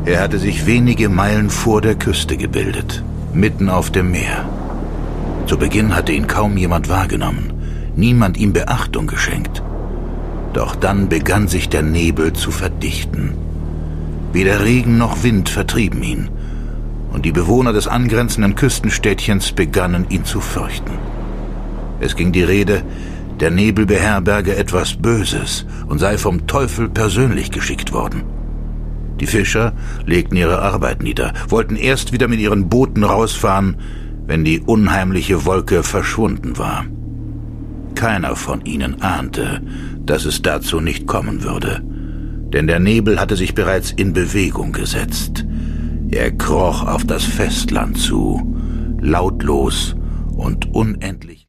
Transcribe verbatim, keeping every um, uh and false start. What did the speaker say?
Er hatte sich wenige Meilen vor der Küste gebildet, mitten auf dem Meer. Zu Beginn hatte ihn kaum jemand wahrgenommen, niemand ihm Beachtung geschenkt. Doch dann begann sich der Nebel zu verdichten. Weder Regen noch Wind vertrieben ihn, und die Bewohner des angrenzenden Küstenstädtchens begannen, ihn zu fürchten. Es ging die Rede, der Nebel beherberge etwas Böses und sei vom Teufel persönlich geschickt worden. Die Fischer legten ihre Arbeit nieder, wollten erst wieder mit ihren Booten rausfahren, wenn die unheimliche Wolke verschwunden war. Keiner von ihnen ahnte, dass es dazu nicht kommen würde, denn der Nebel hatte sich bereits in Bewegung gesetzt. Er kroch auf das Festland zu, lautlos und unendlich.